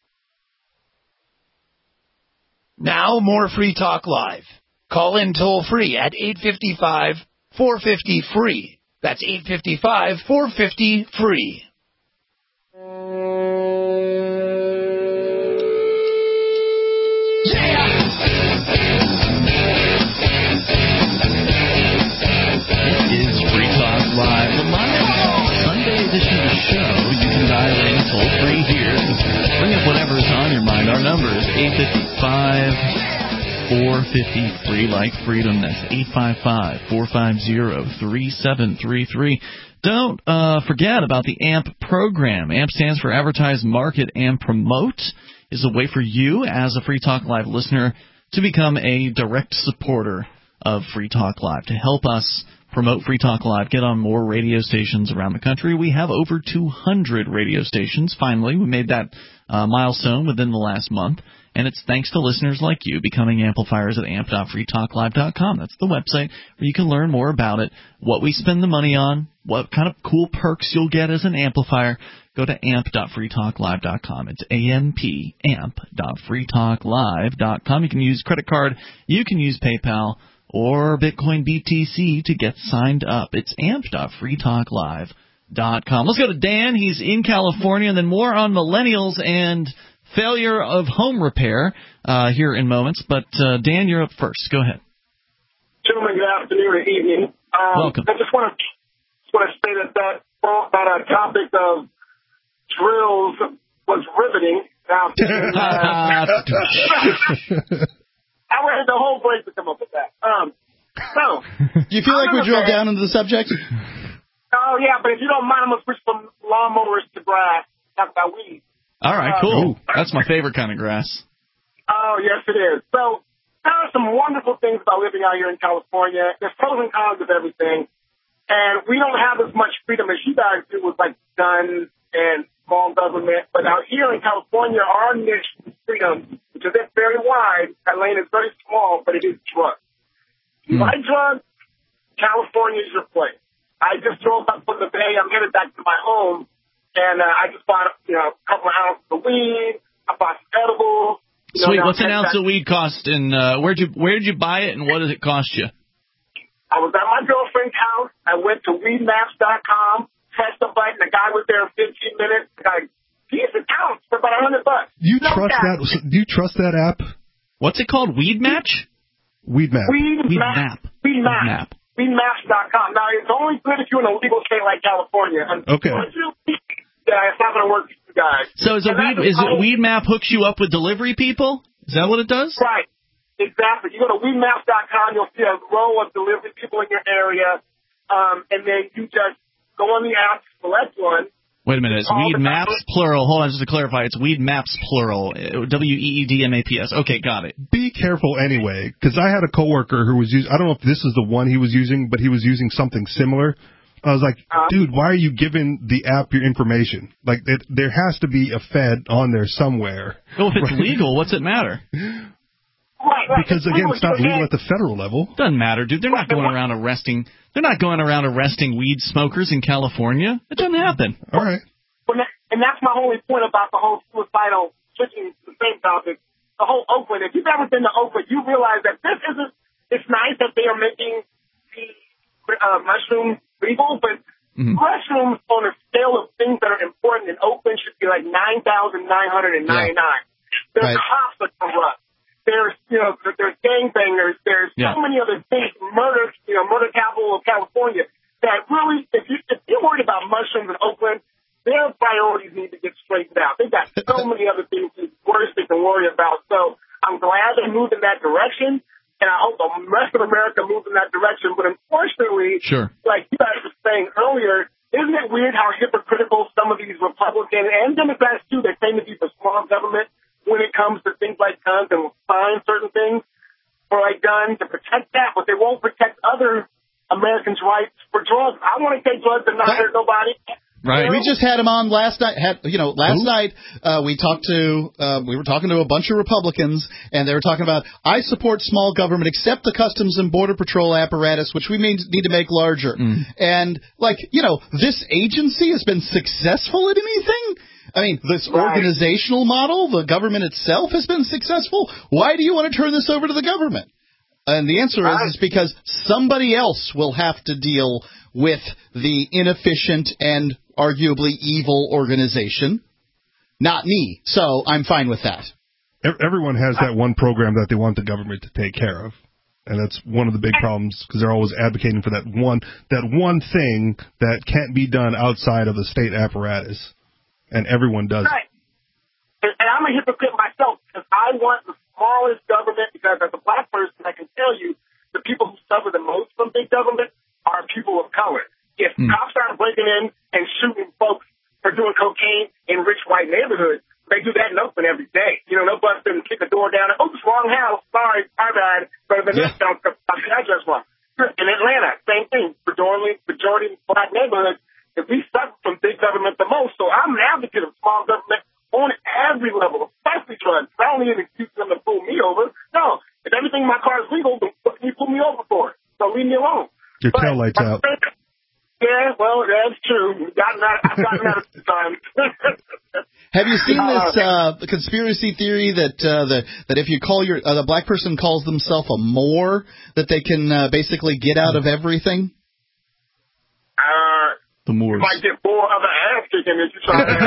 Now, more Free Talk Live. Call in toll-free at eight five five, four five zero, free. That's eight five five, four five zero, free. This is Free Talk Live, the Monday, Sunday edition of the show. You can dial in toll-free here. Bring up whatever's on your mind. Our number is eight five five, four five zero, free like freedom. That's eight five five, four five zero, three seven three three. Don't uh, forget about the A M P program. A M P stands for Advertise, Market, and Promote. Is a way for you as a Free Talk Live listener to become a direct supporter of Free Talk Live, to help us promote Free Talk Live, get on more radio stations around the country. We have over two hundred radio stations. Finally, we made that uh, milestone within the last month, and it's thanks to listeners like you becoming amplifiers at amp dot free talk live dot com. That's the website where you can learn more about it, what we spend the money on, what kind of cool perks you'll get as an amplifier. Go to amp dot free talk live dot com. It's A M P, amp dot free talk live dot com. You can use credit card, you can use PayPal, or Bitcoin B T C to get signed up. It's amp dot free talk live dot com. Let's go to Dan. He's in California, and then more on millennials and failure of home repair uh, here in moments. But, uh, Dan, you're up first. Go ahead. Gentlemen, good afternoon or evening. Um, Welcome. I just want to just want to say that that, that uh, topic of drills was riveting. Now, uh, I wanted the whole break to come up with that. Um, so, do you feel like we drilled down into the subject? Oh, yeah, but if you don't mind, I'm going to switch from lawnmowers to grass. Talk about weeds. All right, uh, cool. That's my favorite kind of grass. Oh, yes, it is. So, there are some wonderful things about living out here in California. There's pros and cons of everything. And we don't have as much freedom as you guys do with, like, guns and small government. But out here in California, our niche is freedom, which is very wide. That lane is very small, but it is drugs. If you like drugs, California is your place. I just drove up from the Bay. I'm headed back to my home, and uh, I just bought, you know, a couple of ounces of weed. I bought some edibles. You Sweet. know, What's an ounce of weed cost, and uh, where'd you where'd you buy it, and what does it cost you? I was at my girlfriend's house. I went to weed maps dot com, pressed the button. The guy was there in fifteen minutes. The guy, he's an ounce for about a hundred bucks. Do you no trust cap. that? Do you trust that app? What's it called? Weed Match? Weed Map. Weed, Weed Map. Map. Weed Map. Map. weed maps dot com. Now, it's only good if you're in a legal state like California. Okay. Yeah, it's not going to work for you guys. So is a And weed that's is how- it Weed Map hooks you up with delivery people? Is that what it does? Right. Exactly. You go to weed maps dot com, you'll see a row of delivery people in your area, um, and then you just go on the app, select one. Wait a minute. It's All Weed the Maps, numbers. plural. Hold on, just to clarify. It's Weed Maps, plural. W E E D M A P S. Okay, got it. Be careful anyway, because I had a coworker who was using, I don't know if this is the one he was using, but he was using something similar. I was like, dude, why are you giving the app your information? Like, it, there has to be a Fed on there somewhere. Well, if it's right? legal, what's it matter? Right, right. Because, again, it's not legal at the federal level. Doesn't matter, dude. They're not going around arresting. They're not going around arresting weed smokers in California. It doesn't happen. All right. Well, that- And that's my only point about the whole suicidal, switching to the same topic, the whole Oakland. If you've ever been to Oakland, you realize that this isn't, it's nice that they are making the uh, mushrooms legal, but mm-hmm. mushrooms on a scale of things that are important in Oakland should be like nine thousand nine hundred ninety-nine. Yeah. There's Right. cops that corrupt. There's, you know, there's gangbangers. There's Yeah. so many other things. Murder, you know, murder capital of California. That really, if, you, if you're worried about mushrooms in Oakland, their priorities need to get straightened out. They've got so many other things worse they can worry about. So I'm glad they moved in that direction, and I hope the rest of America moves in that direction. But unfortunately, sure. like you guys were saying earlier, isn't it weird how hypocritical some of these Republicans and Democrats, too, they claim to be for small government when it comes to things like guns and will sign certain things for like guns to protect that, but they won't protect other Americans' rights for drugs. I want to take drugs and not hurt nobody. Right. We just had him on last night. Had you know, last Ooh. night uh, we talked to uh, we were talking to a bunch of Republicans, and they were talking about I support small government except the Customs and Border Patrol apparatus, which we need need to make larger. Mm. And like you know, this agency has been successful at anything. I mean, this right. organizational model, the government itself has been successful. Why do you want to turn this over to the government? And the answer is, is because somebody else will have to deal with the inefficient and arguably evil organization, not me. So I'm fine with that. Everyone has that one program that they want the government to take care of. And that's one of the big problems because they're always advocating for that one that one thing that can't be done outside of the state apparatus. And everyone does right. it. And, and I'm a hypocrite myself because I want the smallest government because as a black person, I can tell you the people who suffer the most from big government are people of color. If mm. cops aren't breaking in and shooting folks for doing cocaine in rich white neighborhoods, they do that in Oakland every day. You know, they'll bust in and kick the door down. And, oh, it's the wrong house. Sorry, my bad. But the next house, the address wrong. In Atlanta, same thing. Majority, majority black neighborhoods. If we suffer from big government the most, so I'm an advocate of small government on every level, especially drugs. I don't need an excuse for them to pull me over. No, if everything in my car is legal, then you pull me over for it. So leave me alone. Your but, tail lights out. Yeah, well, that's true. Gotten that, I've gotten that a few times. Have you seen this uh, conspiracy theory that uh, the, that if you call your uh, the black person calls themselves a Moor, that they can uh, basically get out of everything? Uh, the Moors. You might get more of an ass kicking if you try to.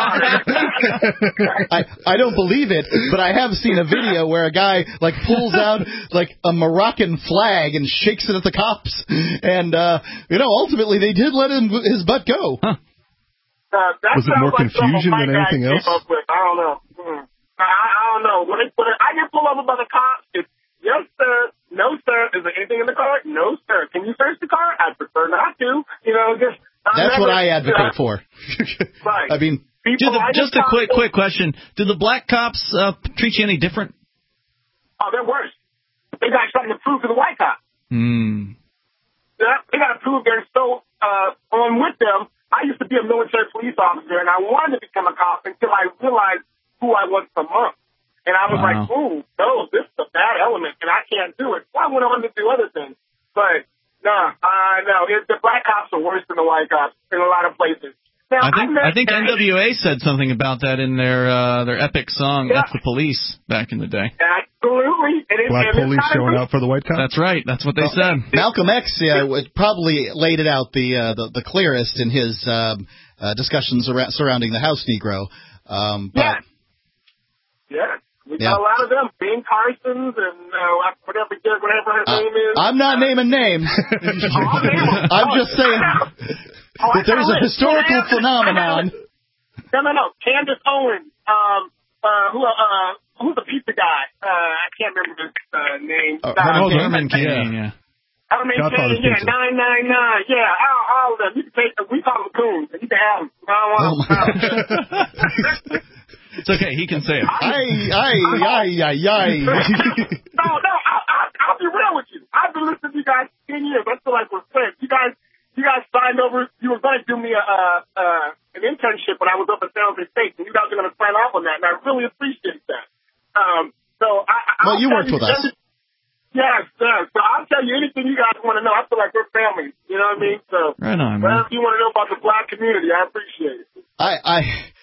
I I don't believe it, but I have seen a video where a guy like pulls out like a Moroccan flag and shakes it at the cops, and uh, you know ultimately they did let him his butt go. Huh. Uh, that Was it more like confusion than anything else? With. I don't know. Hmm. I, I don't know. When, it, when it, I get pulled over by the cops, it's yes, sir. No, sir. Is there anything in the car? No, sir. Can you search the car? I prefer not to. You know, just. I'm That's never, what I advocate for. Right. I mean, do the, just a quick, quick question: do the black cops uh, treat you any different? Oh, they're worse. They got something to prove to the white cops. Hmm. They got to prove they're so uh, on with them. I used to be a military police officer, and I wanted to become a cop until I realized who I was for months. And I was wow. like, ooh, no, this is a bad element, and I can't do it. So I went on to do other things. But, no, uh, no, it, the black cops are worse than the white cops in a lot of places. Now, I think I, I think N W A said something about that in their uh, their epic song, yeah. F the Police, back in the day. Absolutely. And it, Black and police showing out for the white cops? That's right. That's what they well, said. Malcolm X uh, probably laid it out the, uh, the, the clearest in his um, uh, discussions around, surrounding the House Negro. Um, but yeah. Yeah. We Yeah. got a lot of them. Ben Carson's and uh, whatever, whatever her Uh, name is. I'm not naming names. I'm just saying Oh, that there's a historical phenomenon. No, no, no. Candace Owens. Um, uh, who, uh, who's the pizza guy? Uh, I can't remember his uh, name. Uh, uh, Herman Cain, yeah. Herman Godfather's Cain, yeah, Pizza. nine nine nine, yeah, all, all of them. You can take them. We call them coons. You can have them. I don't want them. It's okay. He can say it. Ay, ay, ay, ay, ay. No, no, I, I, I'll be real with you. I've been listening to you guys for ten years. I feel like we're friends. You guys, you guys signed over. You were going to do me a, uh, uh, an internship when I was up at San Jose State, and you guys are going to sign off on that, and I really appreciate that. Um, so I, I Well, you worked with us. Yes, yes. So I'll tell you anything you guys want to know. I feel like we're family. You know what I mean? So Right on, man. whatever you want to know about the black community, I appreciate it. I, I,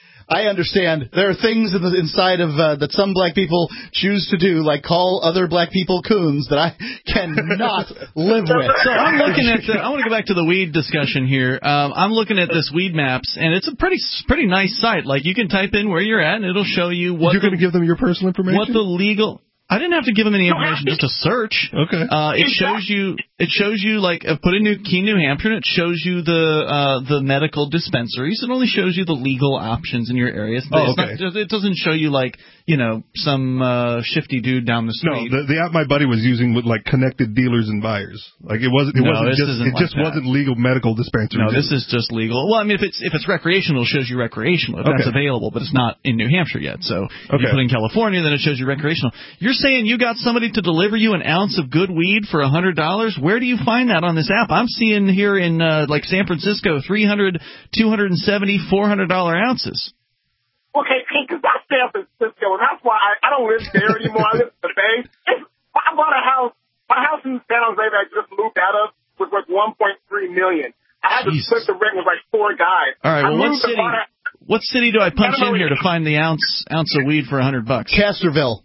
I understand. There are things in the inside of uh, that some black people choose to do, like call other black people coons, that I cannot live with. So I'm looking at. The, I want to go back to the weed discussion here. Um, I'm looking at this Weed Maps, and it's a pretty pretty nice site. Like you can type in where you're at, and it'll show you what you're going to give them your personal information. what the legal. I didn't have to give them any information, just a search. Okay. Uh, it shows you. It shows you like uh, put in New Key, New Hampshire, and it shows you the uh, the medical dispensaries. It only shows you the legal options in your area. It's Oh, not- okay. it doesn't show you like you know some uh, shifty dude down the No, street. the, the app my buddy was using with like connected dealers and buyers. Like it wasn't. It No, wasn't this just. isn't It like just that. wasn't legal medical dispensaries. No, this is just legal. Well, I mean, if it's if it's recreational, it shows you recreational if that's Okay. available, but it's not in New Hampshire yet. So if you Okay. put in California, then it shows you recreational. You're saying you got somebody to deliver you an ounce of good weed for a hundred dollars? Where do you find that on this app? I'm seeing here in uh, like San Francisco, three hundred, two hundred seventy, four hundred dollar ounces. Okay, because that's San Francisco, and that's why I, I don't live there anymore. I live in the Bay. It's, I bought a house. My house in San Jose that I just moved out of was worth one point three million dollars. I had to split the rent with like four guys. All right, I well, what moved to city? Bada- What city do I punch Santa in here Maria. to find the ounce ounce of weed for a hundred bucks? Casterville.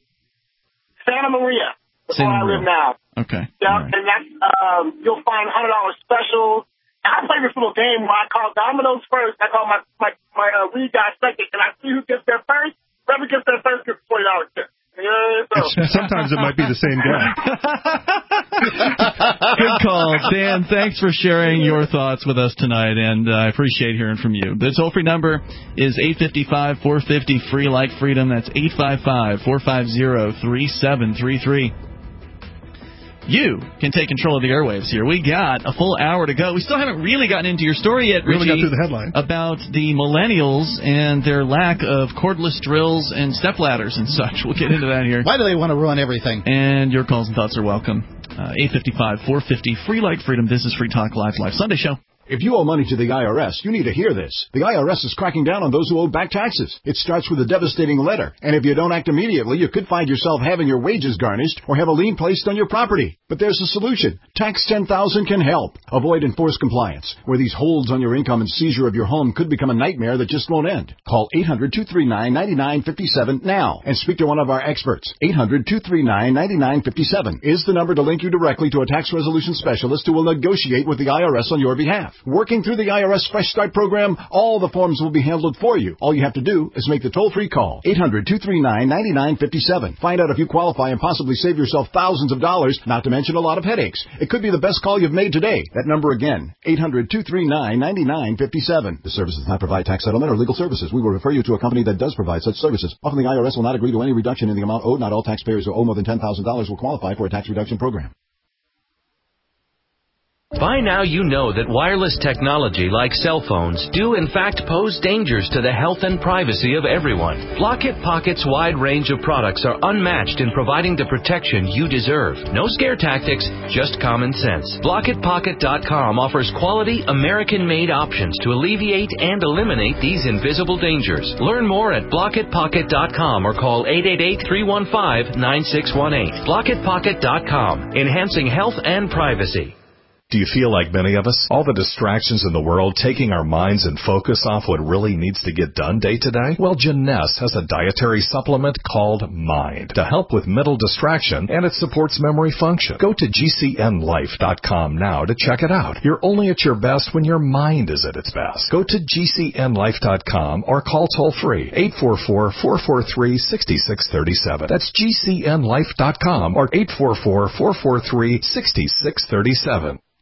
Santa Maria. That's Santa where I live Maria. now. Okay. Yeah, All right. and that's um, you'll find hundred dollar specials. And I play this little game where I call Domino's first. I call my my my uh, weed guy second, and I see who gets there first. Whoever gets there first gets twenty dollars tip. You know, so. Sometimes it might be the same guy. Good call, Dan. Thanks for sharing your thoughts with us tonight, and uh, I appreciate hearing from you. The toll-free number is eight five five, four five zero, free like freedom. That's eight five five, four five zero, three seven three three. You can take control of the airwaves here. We got a full hour to go. We still haven't really gotten into your story yet, We only Richie, got through the headline. about the millennials and their lack of cordless drills and stepladders and such. We'll get into that here. Why do they want to ruin everything? And your calls and thoughts are welcome. Uh, eight five five, four five zero, free like freedom. This is Free Talk Live, Live Sunday show. If you owe money to the I R S, you need to hear this. The I R S is cracking down on those who owe back taxes. It starts with a devastating letter, and if you don't act immediately, you could find yourself having your wages garnished or have a lien placed on your property. But there's a solution. Tax ten thousand can help. Avoid enforced compliance, where these holds on your income and seizure of your home could become a nightmare that just won't end. Call eight hundred, two three nine, nine nine five seven now and speak to one of our experts. eight hundred, two three nine, nine nine five seven is the number to link you directly to a tax resolution specialist who will negotiate with the I R S on your behalf. Working through the I R S Fresh Start program, all the forms will be handled for you. All you have to do is make the toll-free call. eight hundred, two three nine, nine nine five seven. Find out if you qualify and possibly save yourself thousands of dollars, not to mention a lot of headaches. It could be the best call you've made today. That number again, eight hundred, two three nine, nine nine five seven. The service does not provide tax settlement or legal services. We will refer you to a company that does provide such services. Often the I R S will not agree to any reduction in the amount owed. Not all taxpayers who owe more than ten thousand dollars will qualify for a tax reduction program. By now you know that wireless technology like cell phones do in fact pose dangers to the health and privacy of everyone. Blockit Pocket's wide range of products are unmatched in providing the protection you deserve. No scare tactics, just common sense. Blockit Pocket dot com offers quality American-made options to alleviate and eliminate these invisible dangers. Learn more at Blockit Pocket dot com or call eight eight eight, three one five, nine six one eight. Blockit Pocket dot com, enhancing health and privacy. Do you feel like many of us? All the distractions in the world taking our minds and focus off what really needs to get done day to day? Well, Jeunesse has a dietary supplement called Mind to help with mental distraction, and it supports memory function. Go to G C N life dot com now to check it out. You're only at your best when your mind is at its best. Go to G C N life dot com or call toll-free eight four four, four four three, six six three seven. That's G C N life dot com or eight four four, four four three, six six three seven.